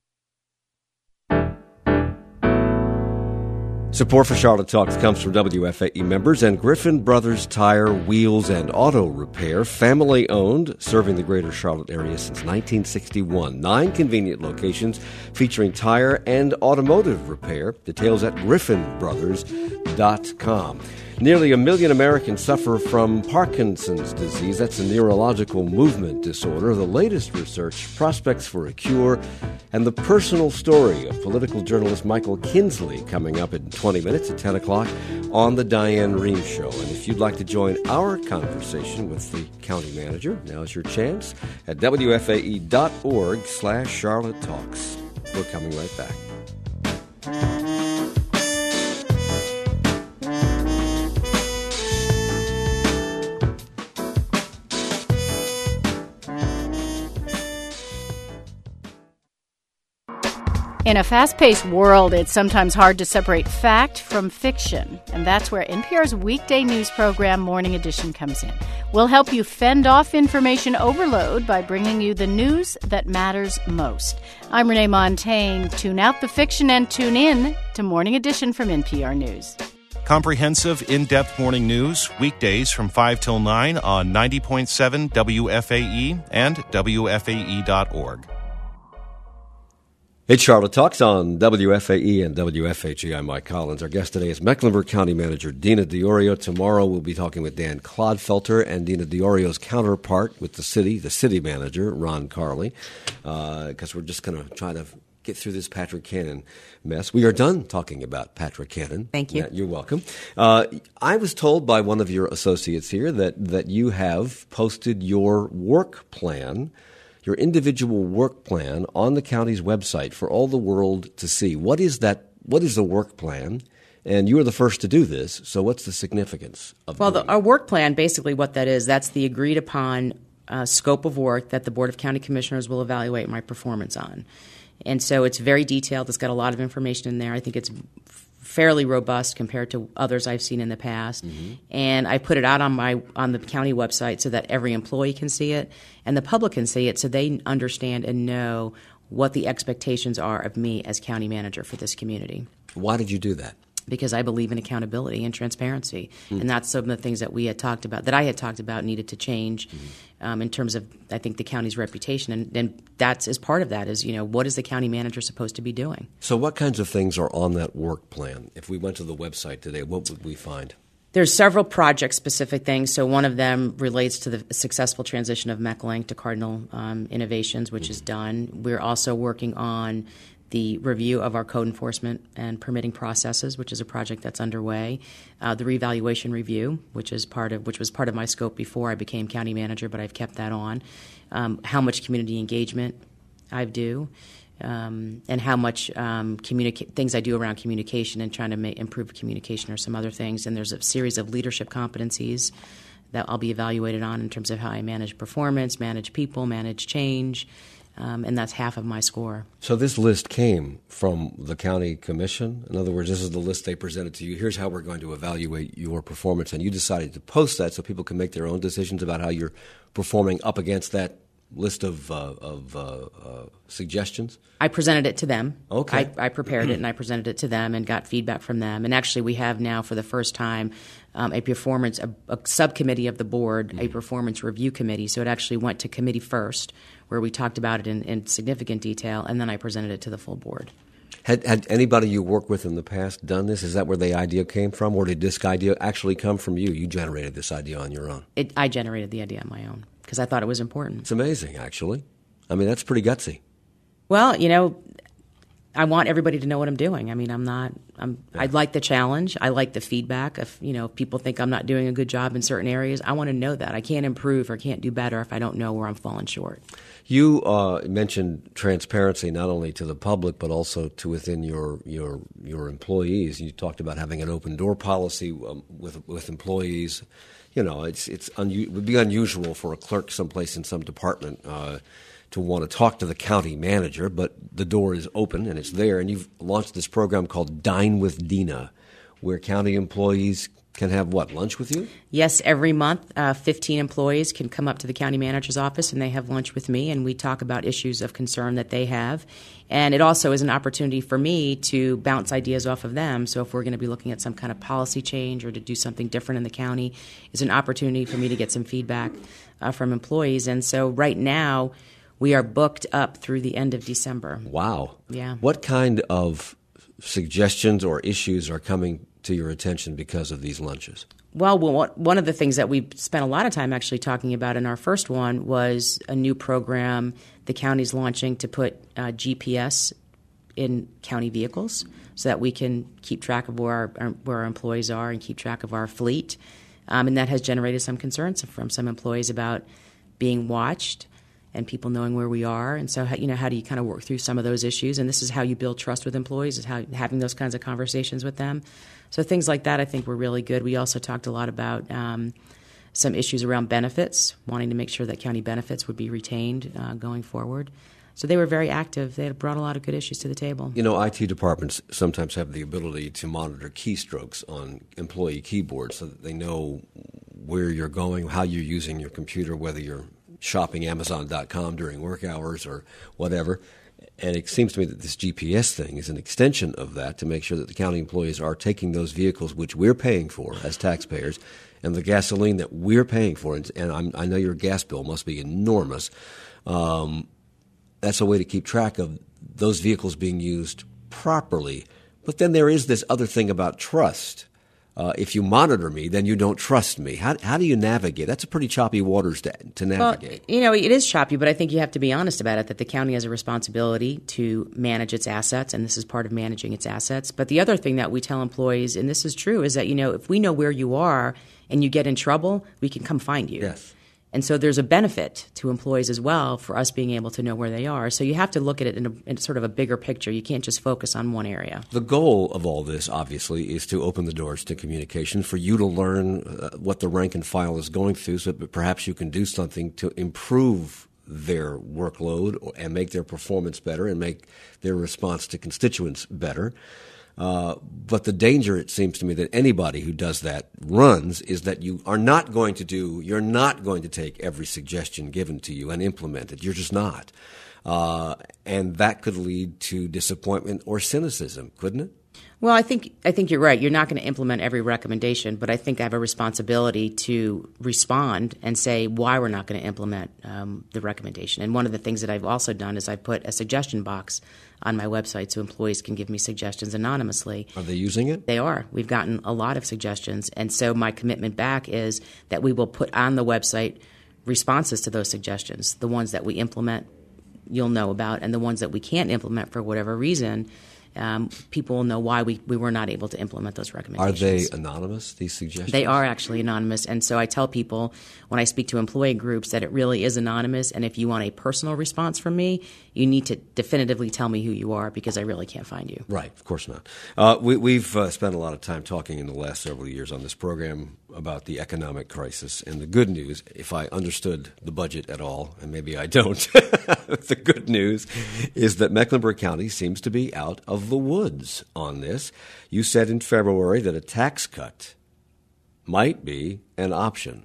Support for Charlotte Talks comes from W F A E members and Griffin Brothers Tire, Wheels, and Auto Repair, family-owned, serving the greater Charlotte area since nineteen sixty-one. Nine convenient locations featuring tire and automotive repair. Details at griffin brothers dot com. Nearly a million Americans suffer from Parkinson's disease. That's a neurological movement disorder. The latest research, prospects for a cure, and the personal story of political journalist Michael Kinsley coming up in twenty minutes at ten o'clock on The Diane Rehm Show. And if you'd like to join our conversation with the county manager, now's your chance at W F A E dot org slash Charlotte Talks. We're coming right back. In a fast-paced world, it's sometimes hard to separate fact from fiction, and that's where N P R's weekday news program, Morning Edition, comes in. We'll help you fend off information overload by bringing you the news that matters most. I'm Renee Montaigne. Tune out the fiction and tune in to Morning Edition from N P R News. Comprehensive, in-depth morning news, weekdays from five till nine on ninety point seven W F A E and W F A E dot org. It's Charlotte Talks on W F A E and W F H E. I'm Mike Collins. Our guest today is Mecklenburg County Manager Dina Diorio. Tomorrow we'll be talking with Dan Clodfelter and Dina Diorio's counterpart with the city, the city manager, Ron Carley, because uh, we're just going to try to get through this Patrick Cannon mess. We are done talking about Patrick Cannon. Thank you. Yeah, you're welcome. Uh, I was told by one of your associates here that, that you have posted your work plan, your individual work plan on the county's website for all the world to see. What is that? What is the work plan? And you are the first to do this, so what's the significance of Well, doing the, our work plan, basically what that is, that's the agreed upon uh, scope of work that the Board of County Commissioners will evaluate my performance on. And so it's very detailed. It's got a lot of information in there. I think it's fairly robust compared to others I've seen in the past. Mm-hmm. And I put it out on my on the county website so that every employee can see it and the public can see it so they understand and know what the expectations are of me as county manager for this community. Why did you do that? Because I believe in accountability and transparency. Mm. And that's some of the things that we had talked about, that I had talked about needed to change mm. um, in terms of, I think, the county's reputation. And, and that's as part of that is, you know, what is the county manager supposed to be doing? So what kinds of things are on that work plan? If we went to the website today, what would we find? There's several project-specific things. So one of them relates to the successful transition of MechLink to Cardinal um, Innovations, which mm. is done. We're also working on the review of our code enforcement and permitting processes, which is a project that's underway, uh, the revaluation review, which is part of which was part of my scope before I became county manager, but I've kept that on, um, how much community engagement I do, um, and how much um, communica- things I do around communication and trying to make, improve communication or some other things. And there's a series of leadership competencies that I'll be evaluated on in terms of how I manage performance, manage people, manage change. Um, and that's half of my score. So this list came from the county commission? In other words, this is the list they presented to you. Here's how we're going to evaluate your performance. And you decided to post that so people can make their own decisions about how you're performing up against that list of, uh, of uh, uh, suggestions? I presented it to them. Okay. I, I prepared it and I presented it to them and got feedback from them. And actually we have now for the first time um, a performance, a, a subcommittee of the board, mm-hmm. a performance review committee. So it actually went to committee first, where we talked about it in, in significant detail, and then I presented it to the full board. Had, had anybody you worked with in the past done this? Is that where the idea came from, or did this idea actually come from you? You generated this idea on your own. It, I generated the idea on my own because I thought it was important. It's amazing, actually. I mean, that's pretty gutsy. Well, you know, I want everybody to know what I'm doing. I mean, I'm not. I'm. Yeah. I like the challenge. I like the feedback. If you know, if people think I'm not doing a good job in certain areas, I want to know that. I can't improve or can't do better if I don't know where I'm falling short. You uh, mentioned transparency not only to the public but also to within your your your employees. You talked about having an open door policy um, with with employees. You know, it's it's un- it would be unusual for a clerk someplace in some department uh, to want to talk to the county manager, but the door is open and it's there. And you've launched this program called Dine with Dina, where county employees can have, what, lunch with you? Yes, every month, uh, fifteen employees can come up to the county manager's office and they have lunch with me, and we talk about issues of concern that they have. And it also is an opportunity for me to bounce ideas off of them. So if we're going to be looking at some kind of policy change or to do something different in the county, it's an opportunity for me to get some feedback uh, from employees. And so right now, we are booked up through the end of December. Wow. Yeah. What kind of suggestions or issues are coming to your attention because of these lunches? Well, well, one of the things that we spent a lot of time actually talking about in our first one was a new program the county's launching to put uh, G P S in county vehicles so that we can keep track of where our, our, where our employees are and keep track of our fleet. Um, and that has generated some concerns from some employees about being watched and people knowing where we are. And so, you know, how do you kind of work through some of those issues? And this is how you build trust with employees, is how having those kinds of conversations with them. So things like that I think were really good. We also talked a lot about um, some issues around benefits, wanting to make sure that county benefits would be retained uh, going forward. So they were very active. They had brought a lot of good issues to the table. You know, I T departments sometimes have the ability to monitor keystrokes on employee keyboards so that they know where you're going, how you're using your computer, whether you're shopping Amazon dot com during work hours or whatever. And it seems to me that this G P S thing is an extension of that to make sure that the county employees are taking those vehicles which we're paying for as taxpayers and the gasoline that we're paying for. And, and I'm, I know your gas bill must be enormous. Um, that's a way to keep track of those vehicles being used properly. But then there is this other thing about trust. Uh, if you monitor me, then you don't trust me. How, how do you navigate? That's a pretty choppy waters to, to navigate. Well, you know, it is choppy, but I think you have to be honest about it, that the county has a responsibility to manage its assets, and this is part of managing its assets. But the other thing that we tell employees, and this is true, is that, you know, if we know where you are and you get in trouble, we can come find you. Yes. And so there's a benefit to employees as well for us being able to know where they are. So you have to look at it in, a, in sort of a bigger picture. You can't just focus on one area. The goal of all this, obviously, is to open the doors to communication, for you to learn uh, what the rank and file is going through, so that perhaps you can do something to improve their workload and make their performance better and make their response to constituents better. Uh, but the danger, it seems to me, that anybody who does that runs is that you are not going to do, you're not going to take every suggestion given to you and implement it. You're just not. Uh, and that could lead to disappointment or cynicism, couldn't it? Well, I think I think you're right. You're not going to implement every recommendation, but I think I have a responsibility to respond and say why we're not going to implement um, the recommendation. And one of the things that I've also done is I put a suggestion box on my website so employees can give me suggestions anonymously. Are they using it? They are. We've gotten a lot of suggestions. And so my commitment back is that we will put on the website responses to those suggestions. The ones that we implement, you'll know about, and the ones that we can't implement for whatever reason, Um, people will know why we, we were not able to implement those recommendations. Are they anonymous, these suggestions? They are actually anonymous. And so I tell people when I speak to employee groups that it really is anonymous. And if you want a personal response from me, you need to definitively tell me who you are, because I really can't find you. Right, of course not. Uh, we, we've uh, spent a lot of time talking in the last several years on this program about the economic crisis. And the good news, if I understood the budget at all, and maybe I don't, the good news is that Mecklenburg County seems to be out of the woods on this. You said in February that a tax cut might be an option.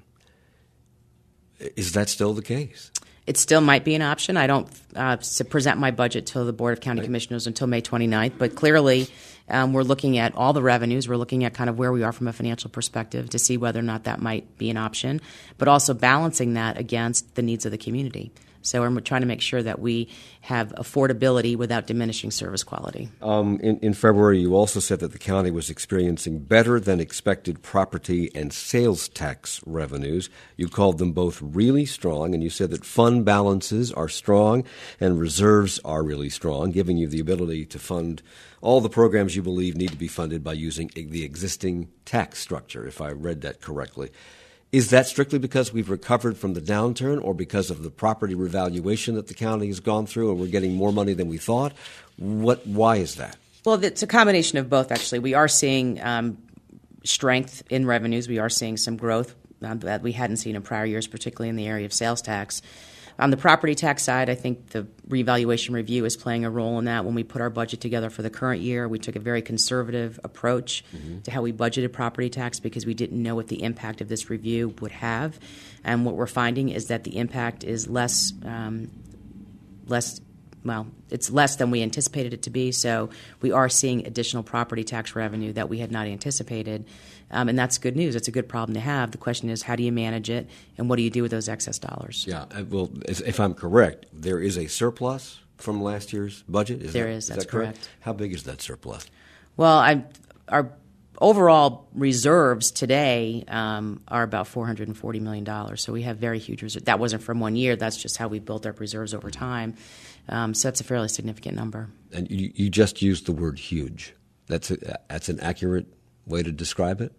Is that still the case? It still might be an option. I don't uh, present my budget to the Board of County right. Commissioners until May twenty-ninth, but clearly um, we're looking at all the revenues. We're looking at kind of where we are from a financial perspective to see whether or not that might be an option, but also balancing that against the needs of the community. So we're trying to make sure that we have affordability without diminishing service quality. Um, in, in February, you also said that the county was experiencing better than expected property and sales tax revenues. You called them both really strong, and you said that fund balances are strong and reserves are really strong, giving you the ability to fund all the programs you believe need to be funded by using the existing tax structure, if I read that correctly. Is that strictly because we've recovered from the downturn, or because of the property revaluation that the county has gone through and we're getting more money than we thought? What? Why is that? Well, it's a combination of both, actually. We are seeing um, strength in revenues. We are seeing some growth uh, that we hadn't seen in prior years, particularly in the area of sales tax. On the property tax side, I think the revaluation review is playing a role in that. When we put our budget together for the current year, we took a very conservative approach mm-hmm. to how we budgeted property tax, because we didn't know what the impact of this review would have. And what we're finding is that the impact is less, um, less. Well, it's less than we anticipated it to be. So we are seeing additional property tax revenue that we had not anticipated. Um, and that's good news. It's a good problem to have. The question is, how do you manage it, and what do you do with those excess dollars? Yeah, well, if I'm correct, there is a surplus from last year's budget? Is there that, is. is That's that correct? correct. How big is that surplus? Well, I, our overall reserves today um, are about four hundred forty million dollars. So we have very huge reserves. That wasn't from one year. That's just how we built up reserves over time. Um, so that's a fairly significant number. And you, you just used the word huge. That's a, that's an accurate way to describe it?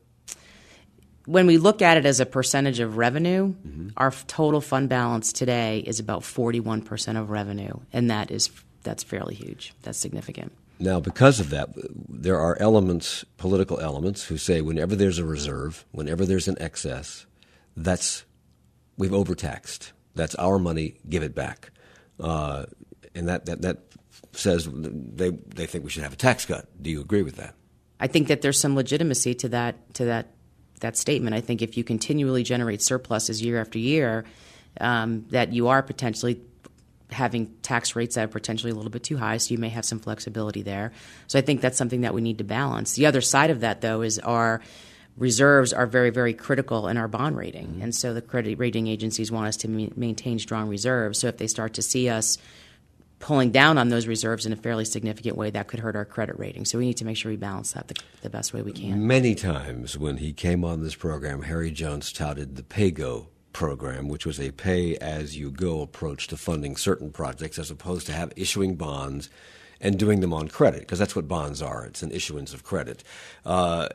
When we look at it as a percentage of revenue, mm-hmm. our total fund balance today is about forty-one percent of revenue, and that is that's fairly huge. That's significant. Now, because of that, there are elements, political elements, who say whenever there's a reserve, whenever there's an excess, that's we've overtaxed. That's our money. Give it back. Uh, and that, that that says they they think we should have a tax cut. Do you agree with that? I think that there's some legitimacy to that to that that statement. I think if you continually generate surpluses year after year, um, that you are potentially having tax rates that are potentially a little bit too high, so you may have some flexibility there. So I think that's something that we need to balance. The other side of that, though, is our reserves are very, very critical in our bond rating. Mm-hmm. And so the credit rating agencies want us to ma- maintain strong reserves. So if they start to see us pulling down on those reserves in a fairly significant way, that could hurt our credit rating. So we need to make sure we balance that the, the best way we can. Many times when he came on this program, Harry Jones touted the PAYGO program, which was a pay-as-you-go approach to funding certain projects as opposed to have issuing bonds and doing them on credit, because that's what bonds are. It's an issuance of credit. Uh,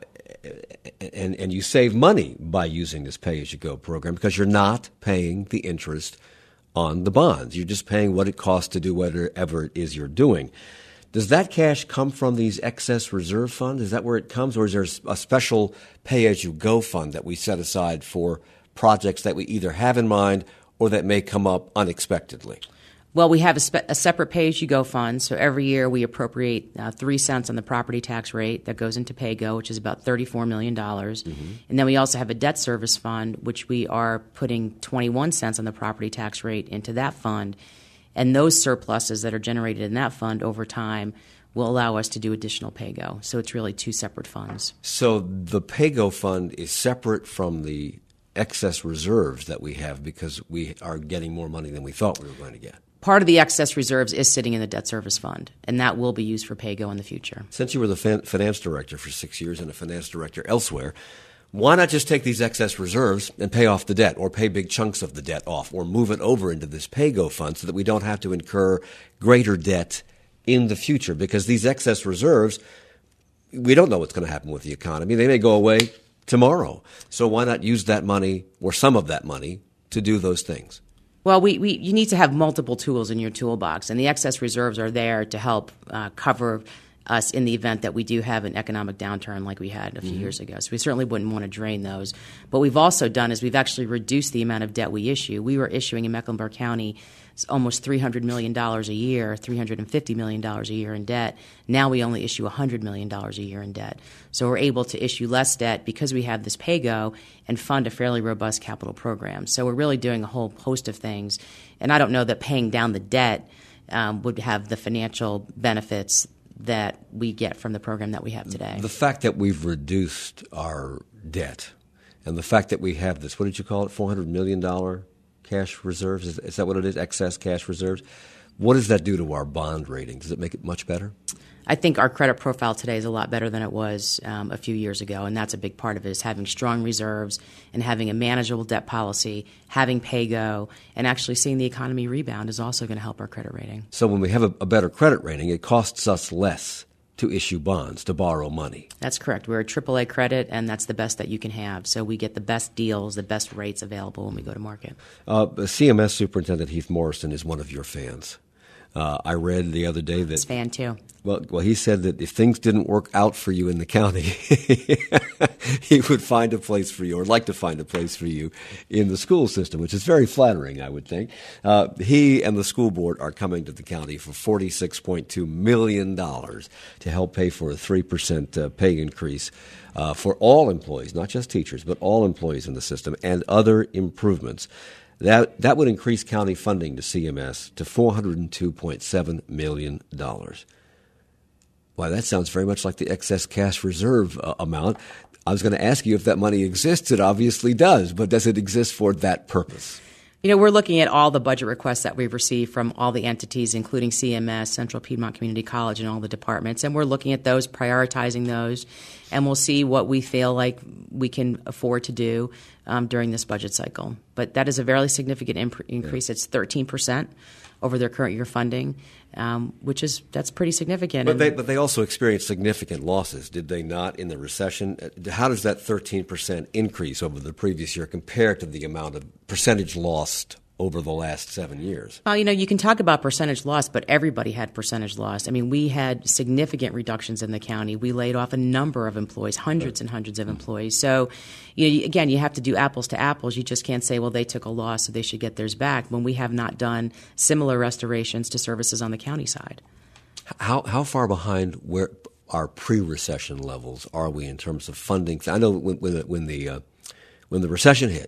and, and you save money by using this pay-as-you-go program because you're not paying the interest on the bonds. You're just paying what it costs to do whatever it is you're doing. Does that cash come from these excess reserve funds? Is that where it comes, or is there a special pay-as-you-go fund that we set aside for projects that we either have in mind or that may come up unexpectedly? Well, we have a, spe- a separate pay-as-you-go fund. So every year we appropriate uh, three cents on the property tax rate that goes into PAYGO, which is about thirty-four million dollars. Mm-hmm. And then we also have a debt service fund, which we are putting twenty-one cents on the property tax rate into that fund. And those surpluses that are generated in that fund over time will allow us to do additional PAYGO. So it's really two separate funds. So the PAYGO fund is separate from the excess reserves that we have because we are getting more money than we thought we were going to get. Part of the excess reserves is sitting in the debt service fund, and that will be used for PAYGO in the future. Since you were the fin- finance director for six years and a finance director elsewhere, why not just take these excess reserves and pay off the debt or pay big chunks of the debt off or move it over into this PAYGO fund so that we don't have to incur greater debt in the future? Because these excess reserves, we don't know what's going to happen with the economy. They may go away tomorrow. So why not use that money or some of that money to do those things? Well, we, we you need to have multiple tools in your toolbox, and the excess reserves are there to help uh, cover us in the event that we do have an economic downturn like we had a few mm-hmm. years ago. So we certainly wouldn't want to drain those. What we've also done is we've actually reduced the amount of debt we issue. We were issuing in Mecklenburg County almost three hundred million dollars a year, three hundred fifty million dollars a year in debt. Now we only issue one hundred million dollars a year in debt. So we're able to issue less debt because we have this PAYGO and fund a fairly robust capital program. So we're really doing a whole host of things. And I don't know that paying down the debt um, would have the financial benefits that we get from the program that we have today. The fact that we've reduced our debt and the fact that we have this, what did you call it, four hundred million dollars cash reserves? Is, is that what it is, excess cash reserves? What does that do to our bond rating? Does it make it much better? I think our credit profile today is a lot better than it was um, a few years ago, and that's a big part of it, is having strong reserves and having a manageable debt policy, having PAYGO, and actually seeing the economy rebound is also going to help our credit rating. So when we have a, a better credit rating, it costs us less to issue bonds, to borrow money. That's correct. We're a triple A credit, and that's the best that you can have. So we get the best deals, the best rates available when we go to market. Uh, C M S Superintendent Heath Morrison is one of your fans. Uh, I read the other day that He's a fan too. Well, well, he said that if things didn't work out for you in the county, he would find a place for you, or like to find a place for you in the school system, which is very flattering, I would think. Uh, he and the school board are coming to the county for forty-six point two million dollars to help pay for a three percent uh, pay increase uh, for all employees, not just teachers, but all employees in the system, and other improvements. That that would increase county funding to C M S to four hundred two point seven million dollars. Why, that sounds very much like the excess cash reserve uh, amount. I was going to ask you if that money exists. It obviously does, but does it exist for that purpose? You know, we're looking at all the budget requests that we've received from all the entities, including C M S, Central Piedmont Community College, and all the departments, and we're looking at those, prioritizing those, and we'll see what we feel like we can afford to do um, during this budget cycle. But that is a very significant imp- increase. Yeah. It's thirteen percent over their current year funding, um, which is that's pretty significant. But they, but they also experienced significant losses, did they not, in the recession? How does that thirteen percent increase over the previous year compare to the amount of percentage lost over the last seven years? Well, you know, you can talk about percentage loss, but everybody had percentage loss. I mean, we had significant reductions in the county. We laid off a number of employees, hundreds and hundreds of employees. So, you know, again, you have to do apples to apples. You just can't say, well, they took a loss, so they should get theirs back, when we have not done similar restorations to services on the county side. How how far behind where our pre-recession levels are we in terms of funding? I know when when the, when the, uh, when the recession hit,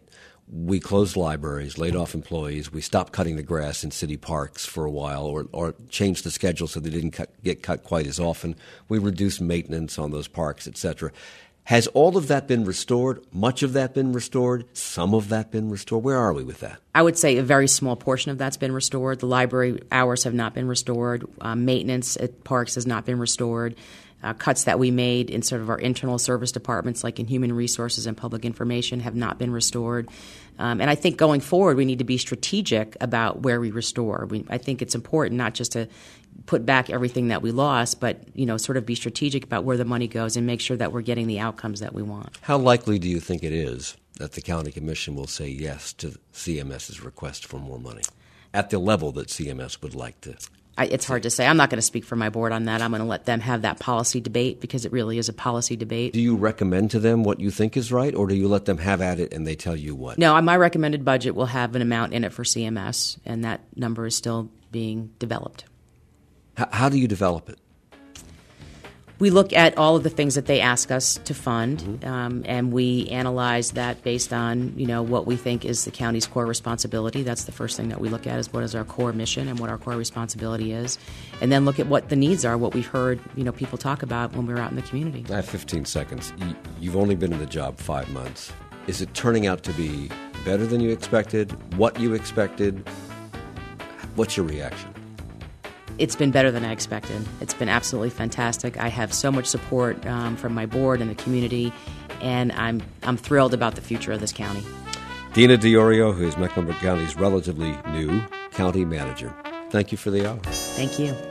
we closed libraries, laid off employees, we stopped cutting the grass in city parks for a while, or, or changed the schedule so they didn't cut, get cut quite as often. We reduced maintenance on those parks, et cetera. Has all of that been restored? Much of that been restored? Some of that been restored? Where are we with that? I would say a very small portion of that's been restored. The library hours have not been restored. Uh, maintenance at parks has not been restored. Uh, cuts that we made in sort of our internal service departments, like in human resources and public information, have not been restored. Um, and I think going forward, we need to be strategic about where we restore. We, I think it's important not just to put back everything that we lost, but, you know, sort of be strategic about where the money goes and make sure that we're getting the outcomes that we want. How likely do you think it is that the county commission will say yes to CMS's request for more money at the level that C M S would like to? I, it's hard to say. I'm not going to speak for my board on that. I'm going to let them have that policy debate because it really is a policy debate. Do you recommend to them what you think is right, or do you let them have at it and they tell you what? No, my recommended budget will have an amount in it for C M S, and that number is still being developed. H- how do you develop it? We look at all of the things that they ask us to fund, Mm-hmm. um, and we analyze that based on, you know, what we think is the county's core responsibility. That's the first thing that we look at, is what is our core mission and what our core responsibility is, and then look at what the needs are, what we've heard, you know, people talk about when we're out in the community. I have fifteen seconds. You- You've only been in the job five months. Is it turning out to be better than you expected? What you expected? What's your reaction? It's been better than I expected. It's been absolutely fantastic. I have so much support um, from my board and the community, and I'm I'm thrilled about the future of this county. Dina Diorio, who is Mecklenburg County's relatively new county manager. Thank you for the hour. Thank you.